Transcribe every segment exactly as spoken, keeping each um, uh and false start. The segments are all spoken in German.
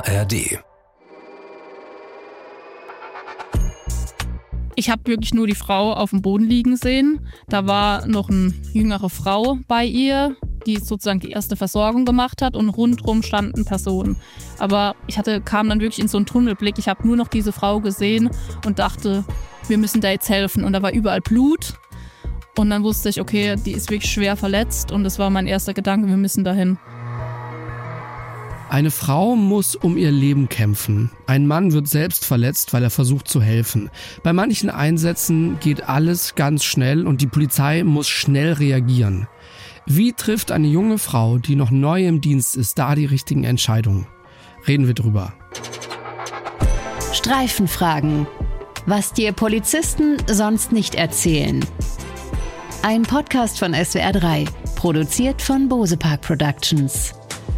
R D. Ich habe wirklich nur die Frau auf dem Boden liegen sehen. Da war noch eine jüngere Frau bei ihr, die sozusagen die erste Versorgung gemacht hat, und rundherum standen Personen. Aber ich hatte, kam dann wirklich in so einen Tunnelblick. Ich habe nur noch diese Frau gesehen und dachte, wir müssen da jetzt helfen. Und da war überall Blut. Und dann wusste ich, okay, die ist wirklich schwer verletzt. Und das war mein erster Gedanke, wir müssen dahin. Eine Frau muss um ihr Leben kämpfen. Ein Mann wird selbst verletzt, weil er versucht zu helfen. Bei manchen Einsätzen geht alles ganz schnell und die Polizei muss schnell reagieren. Wie trifft eine junge Frau, die noch neu im Dienst ist, da die richtigen Entscheidungen? Reden wir drüber. Streifenfragen. Was dir Polizisten sonst nicht erzählen. Ein Podcast von S W R drei, produziert von Bosepark Productions.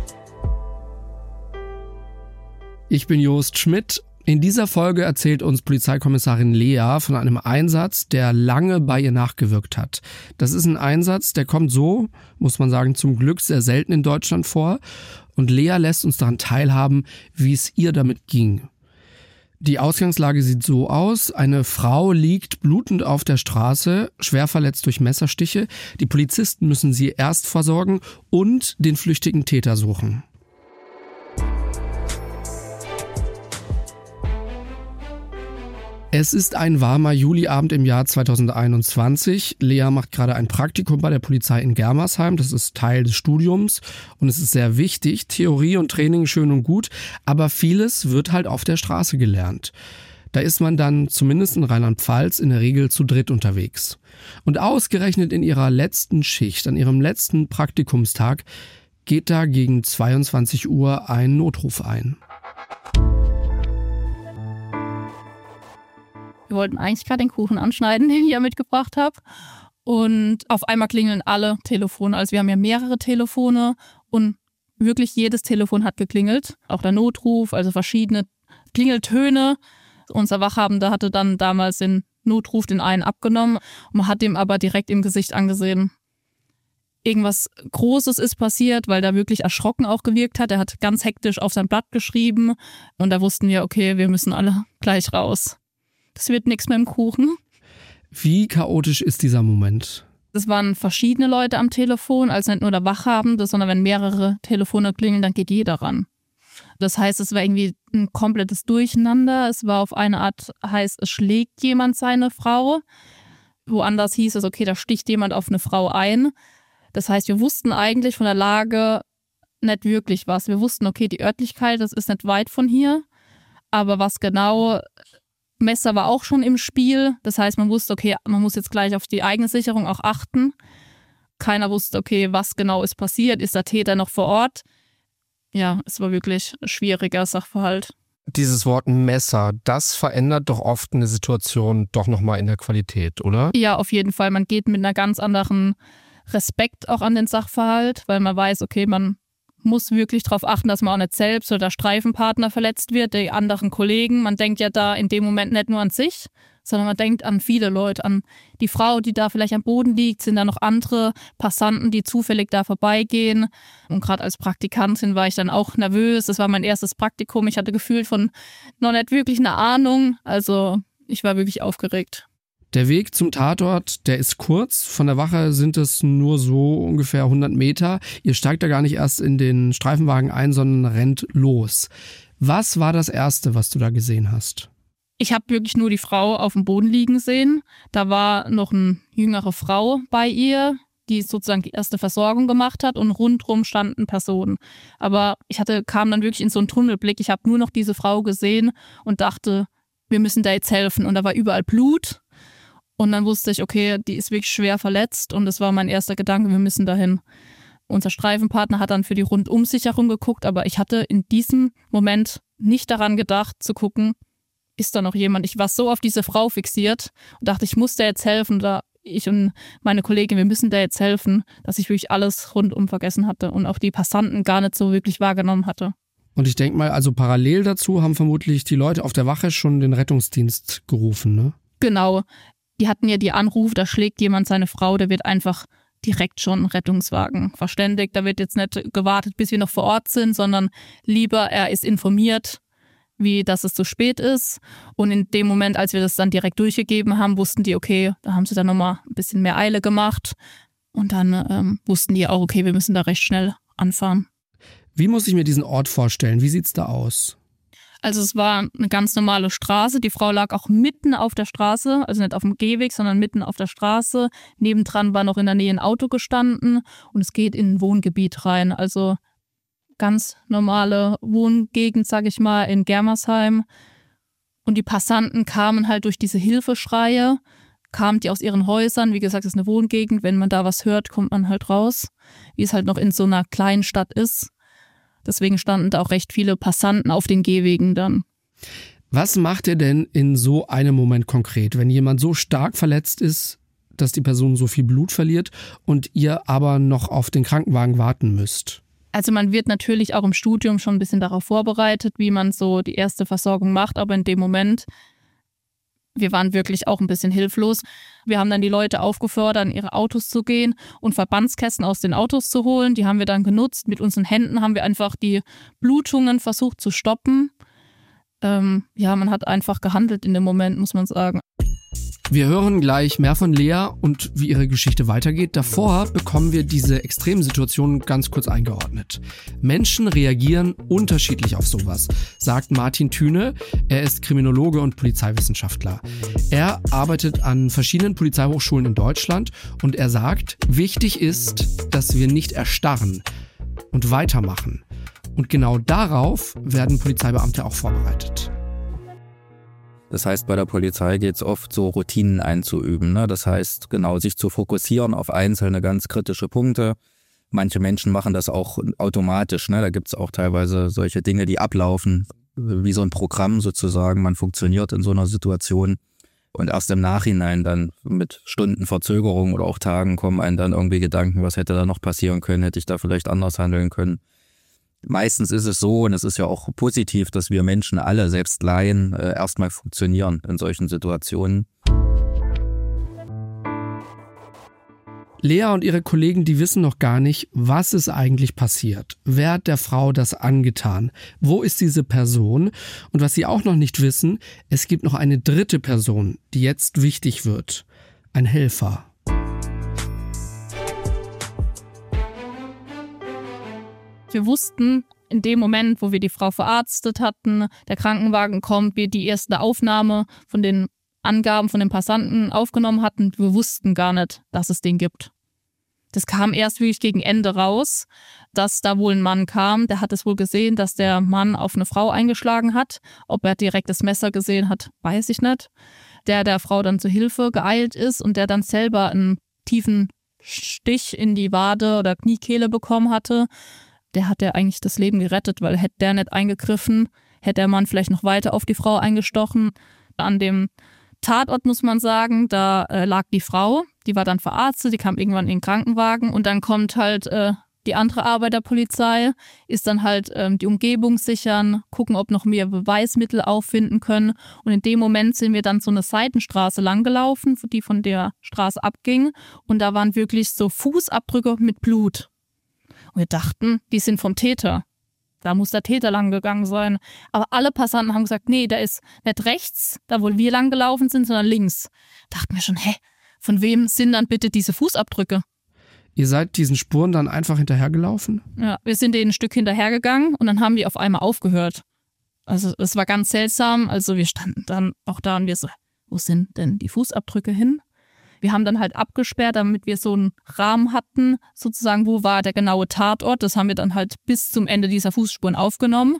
Ich bin Jost Schmidt. In dieser Folge erzählt uns Polizeikommissarin Lea von einem Einsatz, der lange bei ihr nachgewirkt hat. Das ist ein Einsatz, der kommt so, muss man sagen, zum Glück sehr selten in Deutschland vor. Und Lea lässt uns daran teilhaben, wie es ihr damit ging. Die Ausgangslage sieht so aus: Eine Frau liegt blutend auf der Straße, schwer verletzt durch Messerstiche. Die Polizisten müssen sie erst versorgen und den flüchtigen Täter suchen. Es ist ein warmer Juliabend im Jahr zweitausendeinundzwanzig. Lea macht gerade ein Praktikum bei der Polizei in Germersheim. Das ist Teil des Studiums und es ist sehr wichtig. Theorie und Training schön und gut, aber vieles wird halt auf der Straße gelernt. Da ist man dann zumindest in Rheinland-Pfalz in der Regel zu dritt unterwegs. Und ausgerechnet in ihrer letzten Schicht, an ihrem letzten Praktikumstag, geht da gegen zweiundzwanzig Uhr ein Notruf ein. Wir wollten eigentlich gerade den Kuchen anschneiden, den ich ja mitgebracht habe. Und auf einmal klingeln alle Telefone. Also wir haben ja mehrere Telefone und wirklich jedes Telefon hat geklingelt. Auch der Notruf, also verschiedene Klingeltöne. Unser Wachhabender hatte dann damals den Notruf, den einen, abgenommen. Und man hat ihm aber direkt im Gesicht angesehen, irgendwas Großes ist passiert, weil der wirklich erschrocken auch gewirkt hat. Er hat ganz hektisch auf sein Blatt geschrieben. Und da wussten wir, okay, wir müssen alle gleich raus. Das wird nichts mehr im Kuchen. Wie chaotisch ist dieser Moment? Es waren verschiedene Leute am Telefon, also nicht nur der Wachhabende, sondern wenn mehrere Telefone klingeln, dann geht jeder ran. Das heißt, es war irgendwie ein komplettes Durcheinander. Es war auf eine Art, heißt, es schlägt jemand seine Frau. Woanders hieß es, okay, da sticht jemand auf eine Frau ein. Das heißt, wir wussten eigentlich von der Lage nicht wirklich was. Wir wussten, okay, die Örtlichkeit, das ist nicht weit von hier. Aber was genau... Messer war auch schon im Spiel. Das heißt, man wusste, okay, man muss jetzt gleich auf die eigene Sicherung auch achten. Keiner wusste, okay, was genau ist passiert. Ist der Täter noch vor Ort? Ja, es war wirklich ein schwieriger Sachverhalt. Dieses Wort Messer, das verändert doch oft eine Situation doch nochmal in der Qualität, oder? Ja, auf jeden Fall. Man geht mit einer ganz anderen Respekt auch an den Sachverhalt, weil man weiß, okay, man muss wirklich darauf achten, dass man auch nicht selbst oder der Streifenpartner verletzt wird, die anderen Kollegen. Man denkt ja da in dem Moment nicht nur an sich, sondern man denkt an viele Leute, an die Frau, die da vielleicht am Boden liegt, sind da noch andere Passanten, die zufällig da vorbeigehen. Und gerade als Praktikantin war ich dann auch nervös. Das war mein erstes Praktikum. Ich hatte gefühlt von noch nicht wirklich eine Ahnung. Also ich war wirklich aufgeregt. Der Weg zum Tatort, der ist kurz. Von der Wache sind es nur so ungefähr hundert Meter. Ihr steigt da gar nicht erst in den Streifenwagen ein, sondern rennt los. Was war das Erste, was du da gesehen hast? Ich habe wirklich nur die Frau auf dem Boden liegen sehen. Da war noch eine jüngere Frau bei ihr, die sozusagen die erste Versorgung gemacht hat, und rundherum standen Personen. Aber ich hatte, kam dann wirklich in so einen Tunnelblick. Ich habe nur noch diese Frau gesehen und dachte, wir müssen da jetzt helfen. Und da war überall Blut. Und dann wusste ich, okay, die ist wirklich schwer verletzt, und das war mein erster Gedanke, wir müssen dahin. Unser Streifenpartner hat dann für die Rundumsicherung geguckt, aber ich hatte in diesem Moment nicht daran gedacht, zu gucken, ist da noch jemand? Ich war so auf diese Frau fixiert und dachte, ich muss der jetzt helfen, oder ich und meine Kollegin, wir müssen der jetzt helfen, dass ich wirklich alles rundum vergessen hatte und auch die Passanten gar nicht so wirklich wahrgenommen hatte. Und ich denke mal, also parallel dazu haben vermutlich die Leute auf der Wache schon den Rettungsdienst gerufen, ne? Genau. Die hatten ja die Anrufe, da schlägt jemand seine Frau, der wird einfach direkt schon einen Rettungswagen verständigt. Da wird jetzt nicht gewartet, bis wir noch vor Ort sind, sondern lieber er ist informiert, wie dass es zu spät ist. Und in dem Moment, als wir das dann direkt durchgegeben haben, wussten die, okay, da haben sie dann nochmal ein bisschen mehr Eile gemacht. Und dann ähm, wussten die auch, okay, wir müssen da recht schnell anfahren. Wie muss ich mir diesen Ort vorstellen? Wie sieht's da aus? Also es war eine ganz normale Straße. Die Frau lag auch mitten auf der Straße, also nicht auf dem Gehweg, sondern mitten auf der Straße. Nebendran war noch in der Nähe ein Auto gestanden und es geht in ein Wohngebiet rein. Also ganz normale Wohngegend, sag ich mal, in Germersheim. Und die Passanten kamen halt durch diese Hilfeschreie, kamen die aus ihren Häusern. Wie gesagt, das ist eine Wohngegend. Wenn man da was hört, kommt man halt raus, wie es halt noch in so einer kleinen Stadt ist. Deswegen standen da auch recht viele Passanten auf den Gehwegen dann. Was macht ihr denn in so einem Moment konkret, wenn jemand so stark verletzt ist, dass die Person so viel Blut verliert und ihr aber noch auf den Krankenwagen warten müsst? Also man wird natürlich auch im Studium schon ein bisschen darauf vorbereitet, wie man so die erste Versorgung macht, aber in dem Moment, wir waren wirklich auch ein bisschen hilflos. Wir haben dann die Leute aufgefordert, in ihre Autos zu gehen und Verbandskästen aus den Autos zu holen. Die haben wir dann genutzt. Mit unseren Händen haben wir einfach die Blutungen versucht zu stoppen. Ähm, ja, man hat einfach gehandelt in dem Moment, muss man sagen. Wir hören gleich mehr von Lea und wie ihre Geschichte weitergeht. Davor bekommen wir diese extremen Situationen ganz kurz eingeordnet. Menschen reagieren unterschiedlich auf sowas, sagt Martin Thüne. Er ist Kriminologe und Polizeiwissenschaftler. Er arbeitet an verschiedenen Polizeihochschulen in Deutschland und er sagt, wichtig ist, dass wir nicht erstarren und weitermachen. Und genau darauf werden Polizeibeamte auch vorbereitet. Das heißt, bei der Polizei geht es oft so, Routinen einzuüben. Ne? Das heißt, genau, sich zu fokussieren auf einzelne ganz kritische Punkte. Manche Menschen machen das auch automatisch. Ne? Da gibt es auch teilweise solche Dinge, die ablaufen, wie so ein Programm sozusagen. Man funktioniert in so einer Situation und erst im Nachhinein dann mit Stunden Verzögerung oder auch Tagen kommen einem dann irgendwie Gedanken, was hätte da noch passieren können, hätte ich da vielleicht anders handeln können. Meistens ist es so, und es ist ja auch positiv, dass wir Menschen alle, selbst Laien, äh, erstmal funktionieren in solchen Situationen. Lea und ihre Kollegen, die wissen noch gar nicht, was ist eigentlich passiert. Wer hat der Frau das angetan? Wo ist diese Person? Und was sie auch noch nicht wissen, es gibt noch eine dritte Person, die jetzt wichtig wird. Ein Helfer. Wir wussten in dem Moment, wo wir die Frau verarztet hatten, der Krankenwagen kommt, wir die erste Aufnahme von den Angaben von den Passanten aufgenommen hatten, wir wussten gar nicht, dass es den gibt. Das kam erst wirklich gegen Ende raus, dass da wohl ein Mann kam, der hat es wohl gesehen, dass der Mann auf eine Frau eingeschlagen hat. Ob er direkt das Messer gesehen hat, weiß ich nicht. Der der Frau dann zur Hilfe geeilt ist und der dann selber einen tiefen Stich in die Wade oder Kniekehle bekommen hatte. Der hat ja eigentlich das Leben gerettet, weil hätte der nicht eingegriffen, hätte der Mann vielleicht noch weiter auf die Frau eingestochen. An dem Tatort muss man sagen, da äh, lag die Frau, die war dann verarztet, die kam irgendwann in den Krankenwagen und dann kommt halt äh, die andere Arbeiterpolizei, ist dann halt ähm, die Umgebung sichern, gucken, ob noch mehr Beweismittel auffinden können und in dem Moment sind wir dann so eine Seitenstraße langgelaufen, die von der Straße abging und da waren wirklich so Fußabdrücke mit Blut. Und wir dachten, die sind vom Täter. Da muss der Täter lang gegangen sein. Aber alle Passanten haben gesagt, nee, der ist nicht rechts, da wo wir lang gelaufen sind, sondern links. Dachten wir schon, hä, von wem sind dann bitte diese Fußabdrücke? Ihr seid diesen Spuren dann einfach hinterhergelaufen? Ja, wir sind denen ein Stück hinterhergegangen und dann haben die auf einmal aufgehört. Also es war ganz seltsam. Also wir standen dann auch da und wir so, wo sind denn die Fußabdrücke hin? Wir haben dann halt abgesperrt, damit wir so einen Rahmen hatten, sozusagen, wo war der genaue Tatort. Das haben wir dann halt bis zum Ende dieser Fußspuren aufgenommen.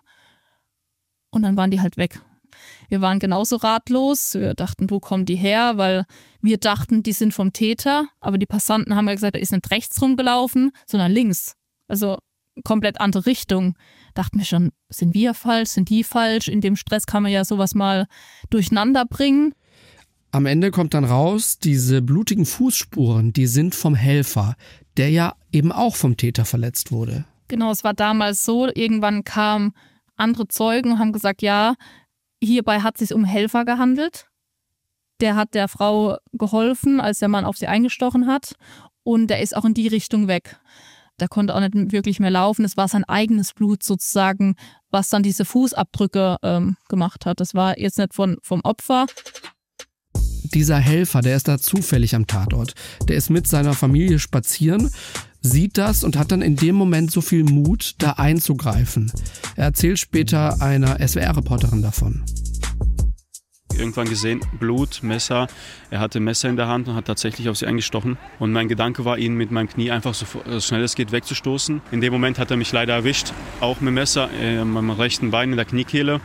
Und dann waren die halt weg. Wir waren genauso ratlos. Wir dachten, wo kommen die her? Weil wir dachten, die sind vom Täter. Aber die Passanten haben ja gesagt, er ist nicht rechts rumgelaufen, sondern links. Also komplett andere Richtung. Dachten wir schon, sind wir falsch? Sind die falsch? In dem Stress kann man ja sowas mal durcheinander bringen. Am Ende kommt dann raus, diese blutigen Fußspuren, die sind vom Helfer, der ja eben auch vom Täter verletzt wurde. Genau, es war damals so, irgendwann kamen andere Zeugen und haben gesagt, ja, hierbei hat es sich um Helfer gehandelt. Der hat der Frau geholfen, als der Mann auf sie eingestochen hat. und der ist auch in die Richtung weg. Der konnte auch nicht wirklich mehr laufen. Es war sein eigenes Blut sozusagen, was dann diese Fußabdrücke ähm, gemacht hat. Das war jetzt nicht von, vom Opfer. Dieser Helfer, der ist da zufällig am Tatort. Der ist mit seiner Familie spazieren, sieht das und hat dann in dem Moment so viel Mut, da einzugreifen. Er erzählt später einer S W R-Reporterin davon. Irgendwann gesehen, Blut, Messer. Er hatte Messer in der Hand und hat tatsächlich auf sie eingestochen. Und mein Gedanke war, ihn mit meinem Knie einfach so, so schnell es geht wegzustoßen. In dem Moment hat er mich leider erwischt, auch mit Messer äh, an meinem rechten Bein in der Kniekehle.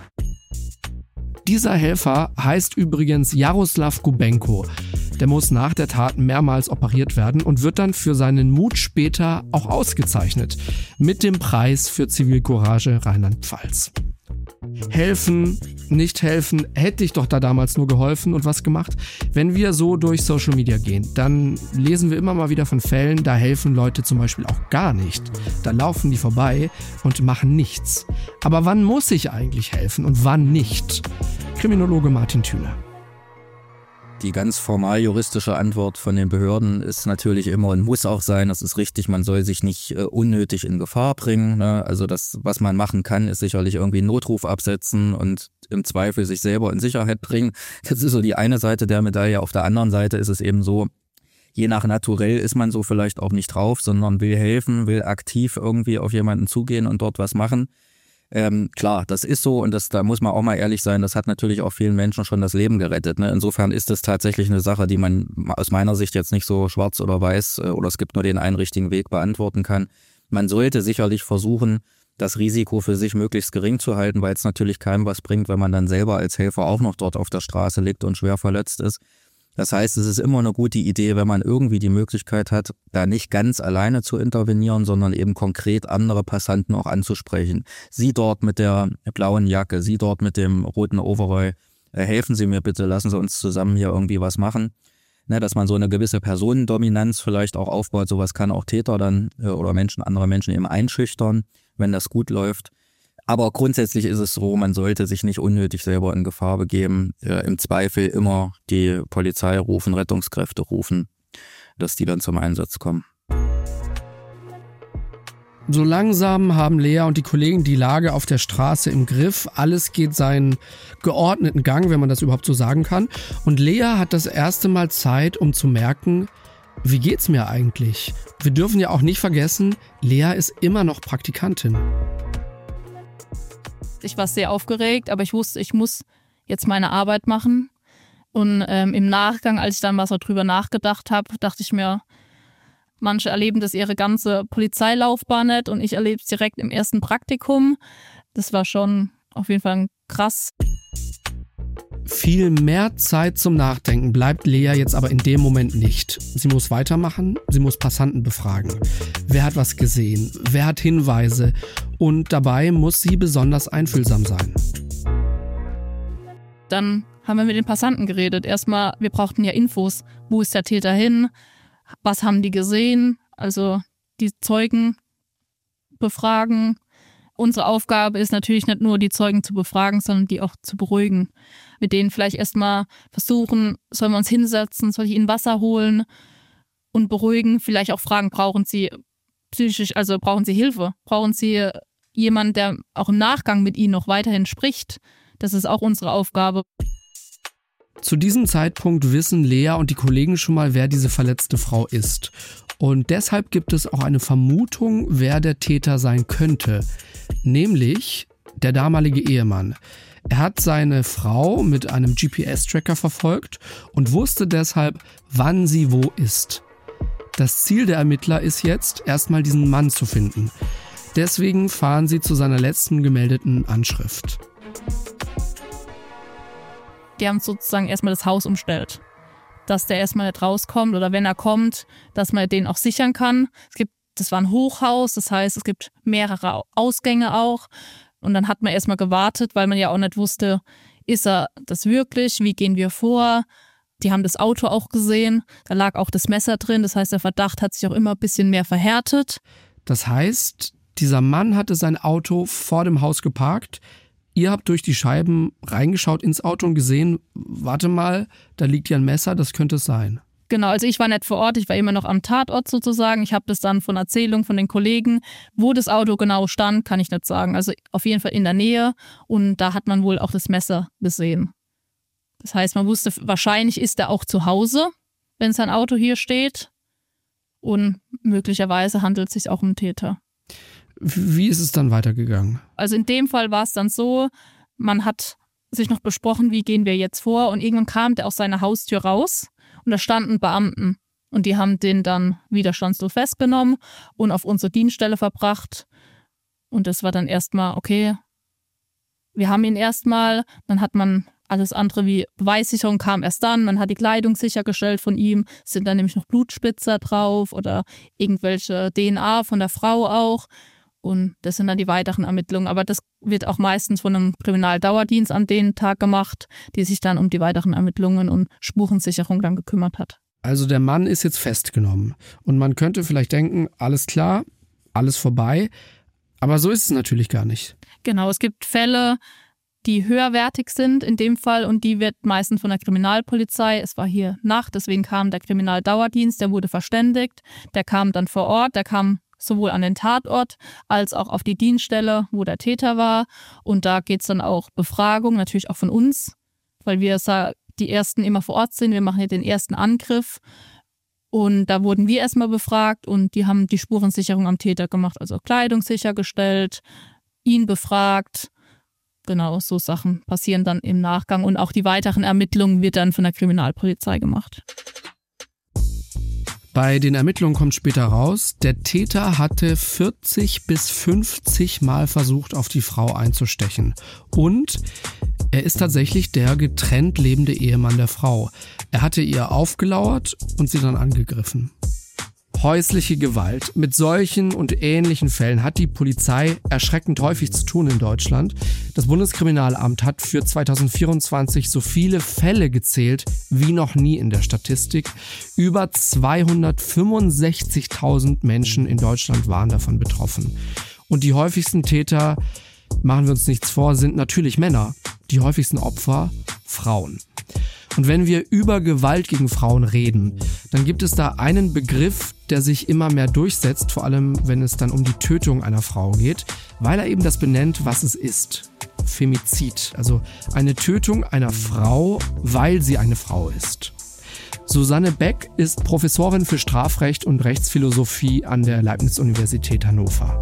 Dieser Helfer heißt übrigens Jaroslav Gubenko. Der muss nach der Tat mehrmals operiert werden und wird dann für seinen Mut später auch ausgezeichnet. Mit dem Preis für Zivilcourage Rheinland-Pfalz. Helfen, nicht helfen, hätte ich doch da damals nur geholfen und was gemacht. Wenn wir so durch Social Media gehen, dann lesen wir immer mal wieder von Fällen, da helfen Leute zum Beispiel auch gar nicht. Da laufen die vorbei und machen nichts. Aber wann muss ich eigentlich helfen und wann nicht? Kriminologe Martin Thüner. Die ganz formal juristische Antwort von den Behörden ist natürlich immer und muss auch sein, das ist richtig, man soll sich nicht äh, unnötig in Gefahr bringen. Ne? Also das, was man machen kann, ist sicherlich irgendwie einen Notruf absetzen und im Zweifel sich selber in Sicherheit bringen. Das ist so die eine Seite der Medaille. Auf der anderen Seite ist es eben so, je nach Naturell ist man so vielleicht auch nicht drauf, sondern will helfen, will aktiv irgendwie auf jemanden zugehen und dort was machen. Ähm, klar, das ist so und das, da muss man auch mal ehrlich sein, das hat natürlich auch vielen Menschen schon das Leben gerettet. Ne? Insofern ist es tatsächlich eine Sache, die man aus meiner Sicht jetzt nicht so schwarz oder weiß äh, oder es gibt nur den einen richtigen Weg beantworten kann. Man sollte sicherlich versuchen, das Risiko für sich möglichst gering zu halten, weil es natürlich keinem was bringt, wenn man dann selber als Helfer auch noch dort auf der Straße liegt und schwer verletzt ist. Das heißt, es ist immer eine gute Idee, wenn man irgendwie die Möglichkeit hat, da nicht ganz alleine zu intervenieren, sondern eben konkret andere Passanten auch anzusprechen. Sie dort mit der blauen Jacke, Sie dort mit dem roten Overall, äh, helfen Sie mir bitte, lassen Sie uns zusammen hier irgendwie was machen. Ne, dass man so eine gewisse Personendominanz vielleicht auch aufbaut, sowas kann auch Täter dann äh, oder Menschen, andere Menschen eben einschüchtern, wenn das gut läuft. Aber grundsätzlich ist es so, man sollte sich nicht unnötig selber in Gefahr begeben. Äh, Im Zweifel immer die Polizei rufen, Rettungskräfte rufen, dass die dann zum Einsatz kommen. So langsam haben Lea und die Kollegen die Lage auf der Straße im Griff. Alles geht seinen geordneten Gang, wenn man das überhaupt so sagen kann. Und Lea hat das erste Mal Zeit, um zu merken, wie geht's mir eigentlich? Wir dürfen ja auch nicht vergessen, Lea ist immer noch Praktikantin. Ich war sehr aufgeregt, aber ich wusste, ich muss jetzt meine Arbeit machen. Und ähm, im Nachgang, als ich dann mal so drüber nachgedacht habe, dachte ich mir, manche erleben das ihre ganze Polizeilaufbahn nicht und ich erlebe es direkt im ersten Praktikum. Das war schon auf jeden Fall krass. Viel mehr Zeit zum Nachdenken bleibt Lea jetzt aber in dem Moment nicht. Sie muss weitermachen, sie muss Passanten befragen. Wer hat was gesehen? Wer hat Hinweise? Und dabei muss sie besonders einfühlsam sein. Dann haben wir mit den Passanten geredet. Erstmal, wir brauchten ja Infos. Wo ist der Täter hin? Was haben die gesehen? Also die Zeugen befragen. Unsere Aufgabe ist natürlich nicht nur, die Zeugen zu befragen, sondern die auch zu beruhigen. Mit denen vielleicht erstmal versuchen, sollen wir uns hinsetzen, soll ich ihnen Wasser holen und beruhigen. Vielleicht auch fragen, brauchen sie psychisch, also brauchen sie Hilfe? Brauchen sie jemanden, der auch im Nachgang mit ihnen noch weiterhin spricht? Das ist auch unsere Aufgabe. Zu diesem Zeitpunkt wissen Lea und die Kollegen schon mal, wer diese verletzte Frau ist. Und deshalb gibt es auch eine Vermutung, wer der Täter sein könnte. Nämlich der damalige Ehemann. Er hat seine Frau mit einem G P S-Tracker verfolgt und wusste deshalb, wann sie wo ist. Das Ziel der Ermittler ist jetzt, erstmal diesen Mann zu finden. Deswegen fahren sie zu seiner letzten gemeldeten Anschrift. Die haben sozusagen erstmal das Haus umstellt. Dass der erstmal nicht rauskommt oder wenn er kommt, dass man den auch sichern kann. Es gibt, das war ein Hochhaus, das heißt, es gibt mehrere Ausgänge auch. Und dann hat man erstmal gewartet, weil man ja auch nicht wusste, ist er das wirklich? Wie gehen wir vor? Die haben das Auto auch gesehen, da lag auch das Messer drin. Das heißt, der Verdacht hat sich auch immer ein bisschen mehr verhärtet. Das heißt, dieser Mann hatte sein Auto vor dem Haus geparkt. Ihr habt durch die Scheiben reingeschaut ins Auto und gesehen, warte mal, da liegt ja ein Messer, das könnte es sein. Genau, also ich war nicht vor Ort, ich war immer noch am Tatort sozusagen. Ich habe das dann von Erzählungen von den Kollegen, wo das Auto genau stand, kann ich nicht sagen. Also auf jeden Fall in der Nähe und da hat man wohl auch das Messer gesehen. Das heißt, man wusste, wahrscheinlich ist er auch zu Hause, wenn sein Auto hier steht und möglicherweise handelt es sich auch um einen Täter. Wie ist es dann weitergegangen? Also in dem Fall war es dann so, man hat sich noch besprochen, wie gehen wir jetzt vor und irgendwann kam der aus seiner Haustür raus. Und da standen Beamten und die haben den dann widerstandslos festgenommen und auf unsere Dienststelle verbracht. Und das war dann erstmal, okay, wir haben ihn erstmal, dann hat man alles andere wie Beweissicherung kam erst dann, man hat die Kleidung sichergestellt von ihm, es sind dann nämlich noch Blutspitzer drauf oder irgendwelche D N A von der Frau auch. Und das sind dann die weiteren Ermittlungen. Aber das wird auch meistens von einem Kriminaldauerdienst an den Tag gemacht, die sich dann um die weiteren Ermittlungen und Spurensicherung dann gekümmert hat. Also der Mann ist jetzt festgenommen. Und man könnte vielleicht denken, alles klar, alles vorbei. Aber so ist es natürlich gar nicht. Genau, es gibt Fälle, die höherwertig sind in dem Fall und die wird meistens von der Kriminalpolizei, es war hier Nacht, deswegen kam der Kriminaldauerdienst, der wurde verständigt, der kam dann vor Ort, der kam sowohl an den Tatort als auch auf die Dienststelle, wo der Täter war. Und da geht es dann auch Befragung, natürlich auch von uns, weil wir die Ersten immer vor Ort sind. Wir machen ja den ersten Angriff. Und da wurden wir erstmal befragt und die haben die Spurensicherung am Täter gemacht, also Kleidung sichergestellt, ihn befragt. Genau, so Sachen passieren dann im Nachgang. Und auch die weiteren Ermittlungen wird dann von der Kriminalpolizei gemacht. Bei den Ermittlungen kommt später raus, der Täter hatte vierzig bis fünfzig Mal versucht, auf die Frau einzustechen. Und er ist tatsächlich der getrennt lebende Ehemann der Frau. Er hatte ihr aufgelauert und sie dann angegriffen. Häusliche Gewalt. Mit solchen und ähnlichen Fällen hat die Polizei erschreckend häufig zu tun in Deutschland. Das Bundeskriminalamt hat für zwanzig vierundzwanzig so viele Fälle gezählt wie noch nie in der Statistik. Über zweihundertfünfundsechzigtausend Menschen in Deutschland waren davon betroffen. Und die häufigsten Täter, machen wir uns nichts vor, sind natürlich Männer. Die häufigsten Opfer Frauen. Und wenn wir über Gewalt gegen Frauen reden, dann gibt es da einen Begriff, der sich immer mehr durchsetzt, vor allem wenn es dann um die Tötung einer Frau geht, weil er eben das benennt, was es ist. Femizid, also eine Tötung einer Frau, weil sie eine Frau ist. Susanne Beck ist Professorin für Strafrecht und Rechtsphilosophie an der Leibniz-Universität Hannover.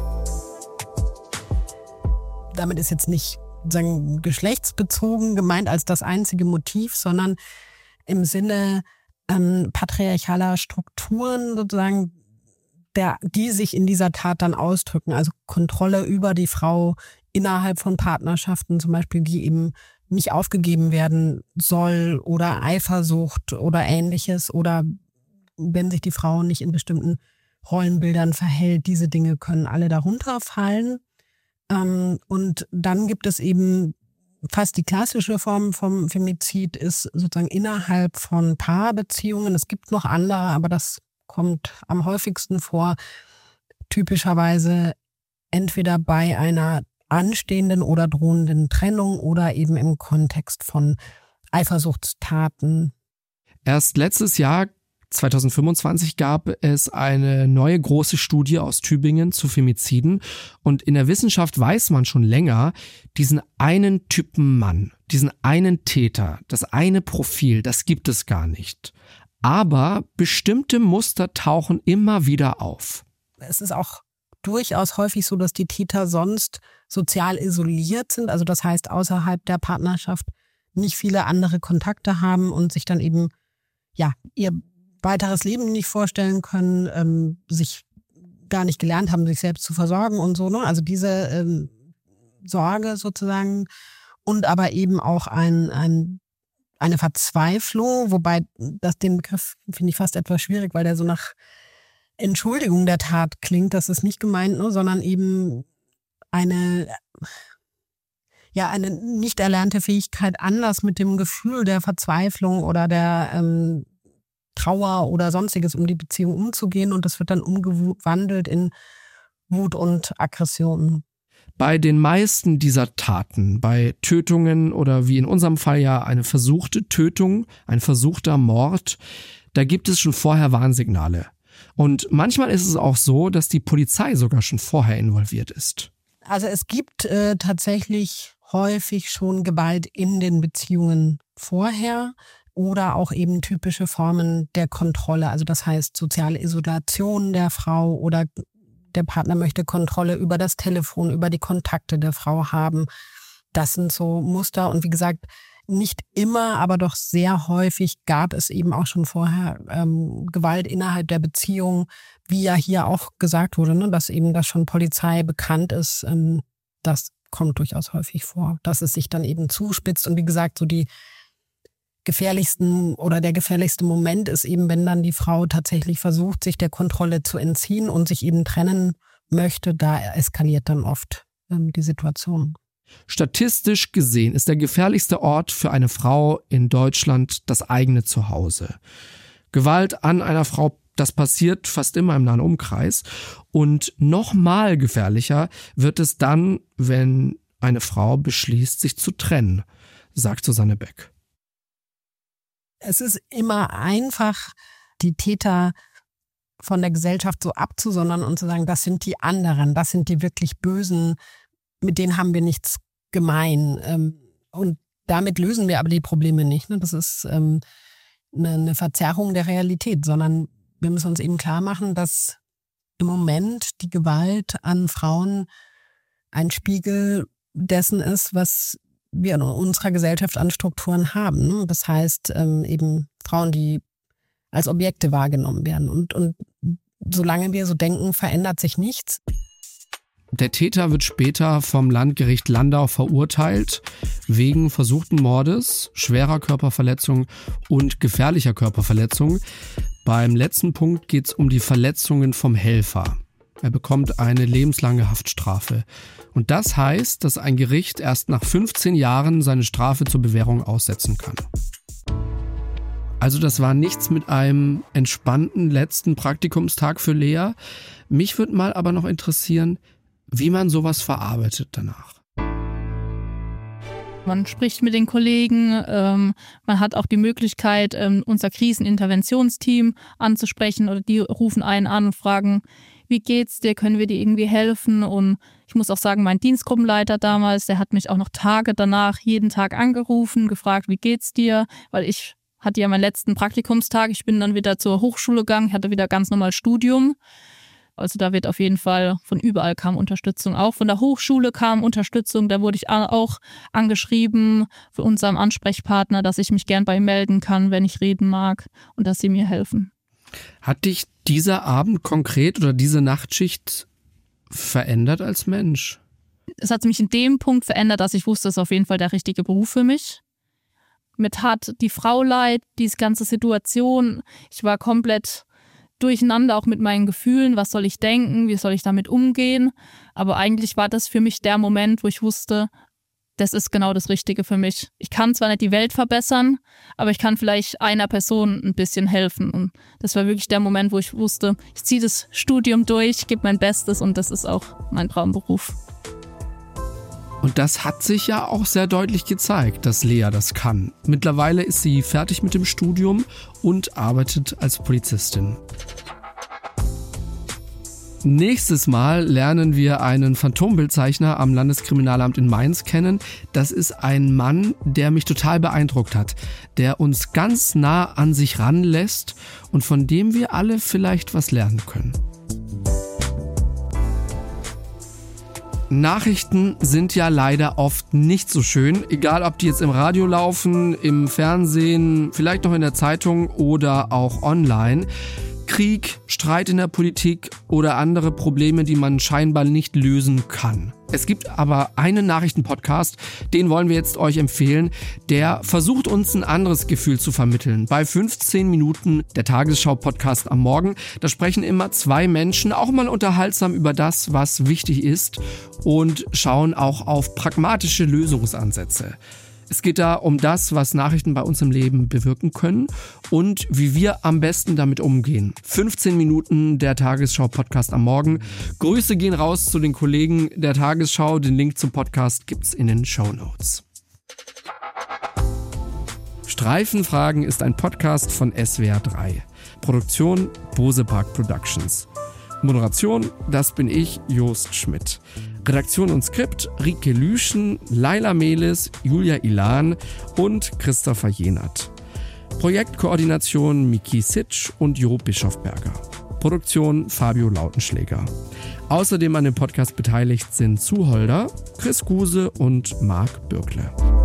Damit ist jetzt nicht sagen, geschlechtsbezogen gemeint als das einzige Motiv, sondern im Sinne ähm, patriarchaler Strukturen sozusagen, der, die sich in dieser Tat dann ausdrücken. Also Kontrolle über die Frau innerhalb von Partnerschaften zum Beispiel, die eben nicht aufgegeben werden soll oder Eifersucht oder Ähnliches oder wenn sich die Frau nicht in bestimmten Rollenbildern verhält. Diese Dinge können alle darunter fallen. Und dann gibt es eben fast die klassische Form vom Femizid ist sozusagen innerhalb von Paarbeziehungen. Es gibt noch andere, aber das kommt am häufigsten vor. Typischerweise entweder bei einer anstehenden oder drohenden Trennung oder eben im Kontext von Eifersuchtstaten. Erst letztes Jahr zwanzig fünfundzwanzig gab es eine neue große Studie aus Tübingen zu Femiziden und in der Wissenschaft weiß man schon länger, diesen einen Typen Mann, diesen einen Täter, das eine Profil, das gibt es gar nicht. Aber bestimmte Muster tauchen immer wieder auf. Es ist auch durchaus häufig so, dass die Täter sonst sozial isoliert sind, also das heißt außerhalb der Partnerschaft nicht viele andere Kontakte haben und sich dann eben ja ihr weiteres Leben nicht vorstellen können, ähm, sich gar nicht gelernt haben, sich selbst zu versorgen und so. Ne? Also diese ähm, Sorge sozusagen und aber eben auch ein, ein, eine Verzweiflung, wobei das den Begriff finde ich fast etwas schwierig, weil der so nach Entschuldigung der Tat klingt. Das ist nicht gemeint, ne? Sondern eben eine, ja, eine nicht erlernte Fähigkeit, anders mit dem Gefühl der Verzweiflung oder der ähm, Trauer oder Sonstiges um die Beziehung umzugehen und das wird dann umgewandelt in Wut und Aggression. Bei den meisten dieser Taten, bei Tötungen oder wie in unserem Fall ja eine versuchte Tötung, ein versuchter Mord, da gibt es schon vorher Warnsignale. Und manchmal ist es auch so, dass die Polizei sogar schon vorher involviert ist. Also es gibt äh, tatsächlich häufig schon Gewalt in den Beziehungen vorher oder auch eben typische Formen der Kontrolle. Also das heißt soziale Isolation der Frau oder der Partner möchte Kontrolle über das Telefon, über die Kontakte der Frau haben. Das sind so Muster. Und wie gesagt, nicht immer, aber doch sehr häufig gab es eben auch schon vorher ähm, Gewalt innerhalb der Beziehung, wie ja hier auch gesagt wurde, ne, dass eben das schon Polizei bekannt ist. Ähm, das kommt durchaus häufig vor, dass es sich dann eben zuspitzt. Und wie gesagt, so die gefährlichsten oder der gefährlichste Moment ist eben, wenn dann die Frau tatsächlich versucht, sich der Kontrolle zu entziehen und sich eben trennen möchte, da eskaliert dann oft ähm, die Situation. Statistisch gesehen ist der gefährlichste Ort für eine Frau in Deutschland das eigene Zuhause. Gewalt an einer Frau, das passiert fast immer im nahen Umkreis. Und noch mal gefährlicher wird es dann, wenn eine Frau beschließt, sich zu trennen, sagt Susanne Beck. Es ist immer einfach, die Täter von der Gesellschaft so abzusondern und zu sagen, das sind die anderen, das sind die wirklich Bösen, mit denen haben wir nichts gemein. Und damit lösen wir aber die Probleme nicht. Das ist eine Verzerrung der Realität, sondern wir müssen uns eben klar machen, dass im Moment die Gewalt an Frauen ein Spiegel dessen ist, was wir in unserer Gesellschaft an Strukturen haben. Das heißt eben Frauen, die als Objekte wahrgenommen werden. Und, und solange wir so denken, verändert sich nichts. Der Täter wird später vom Landgericht Landau verurteilt wegen versuchten Mordes, schwerer Körperverletzung und gefährlicher Körperverletzung. Beim letzten Punkt geht es um die Verletzungen vom Helfer. Er bekommt eine lebenslange Haftstrafe. Und das heißt, dass ein Gericht erst nach fünfzehn Jahren seine Strafe zur Bewährung aussetzen kann. Also das war nichts mit einem entspannten letzten Praktikumstag für Lea. Mich würde mal aber noch interessieren, wie man sowas verarbeitet danach. Man spricht mit den Kollegen, ähm, man hat auch die Möglichkeit, ähm, unser Kriseninterventionsteam anzusprechen oder die rufen einen an und fragen, wie geht's dir, können wir dir irgendwie helfen? Und ich muss auch sagen, mein Dienstgruppenleiter damals, der hat mich auch noch Tage danach jeden Tag angerufen, gefragt, wie geht's dir? Weil ich hatte ja meinen letzten Praktikumstag, ich bin dann wieder zur Hochschule gegangen, ich hatte wieder ganz normal Studium. Also da wird auf jeden Fall von überall kam Unterstützung. Auch von der Hochschule kam Unterstützung. Da wurde ich auch angeschrieben von unserem Ansprechpartner, dass ich mich gern bei ihm melden kann, wenn ich reden mag und dass sie mir helfen. Hat dich dieser Abend konkret oder diese Nachtschicht verändert als Mensch? Es hat mich in dem Punkt verändert, dass ich wusste, es ist auf jeden Fall der richtige Beruf für mich. Mir tat die Frau leid, diese ganze Situation. Ich war komplett durcheinander, auch mit meinen Gefühlen. Was soll ich denken? Wie soll ich damit umgehen? Aber eigentlich war das für mich der Moment, wo ich wusste, das ist genau das Richtige für mich. Ich kann zwar nicht die Welt verbessern, aber ich kann vielleicht einer Person ein bisschen helfen. Und das war wirklich der Moment, wo ich wusste, ich ziehe das Studium durch, gebe mein Bestes und das ist auch mein Traumberuf. Und das hat sich ja auch sehr deutlich gezeigt, dass Lea das kann. Mittlerweile ist sie fertig mit dem Studium und arbeitet als Polizistin. Nächstes Mal lernen wir einen Phantombildzeichner am Landeskriminalamt in Mainz kennen. Das ist ein Mann, der mich total beeindruckt hat, der uns ganz nah an sich ranlässt und von dem wir alle vielleicht was lernen können. Nachrichten sind ja leider oft nicht so schön, egal ob die jetzt im Radio laufen, im Fernsehen, vielleicht noch in der Zeitung oder auch online. Krieg, Streit in der Politik oder andere Probleme, die man scheinbar nicht lösen kann. Es gibt aber einen Nachrichtenpodcast, den wollen wir jetzt euch empfehlen, der versucht uns ein anderes Gefühl zu vermitteln. Bei fünfzehn Minuten der Tagesschau-Podcast am Morgen, da sprechen immer zwei Menschen, auch mal unterhaltsam über das, was wichtig ist und schauen auch auf pragmatische Lösungsansätze. Es geht da um das, was Nachrichten bei uns im Leben bewirken können und wie wir am besten damit umgehen. fünfzehn Minuten der Tagesschau-Podcast am Morgen. Grüße gehen raus zu den Kollegen der Tagesschau. Den Link zum Podcast gibt's in den Shownotes. Streifenfragen ist ein Podcast von S W R drei. Produktion Bosepark Productions. Moderation, das bin ich, Jost Schmidt. Redaktion und Skript Rike Lüschen, Laila Melis, Julia Ilan und Christopher Jenert. Projektkoordination Miki Sitsch und Jo Bischofberger. Produktion Fabio Lautenschläger. Außerdem an dem Podcast beteiligt sind Zu Holder, Chris Guse und Marc Bürkle.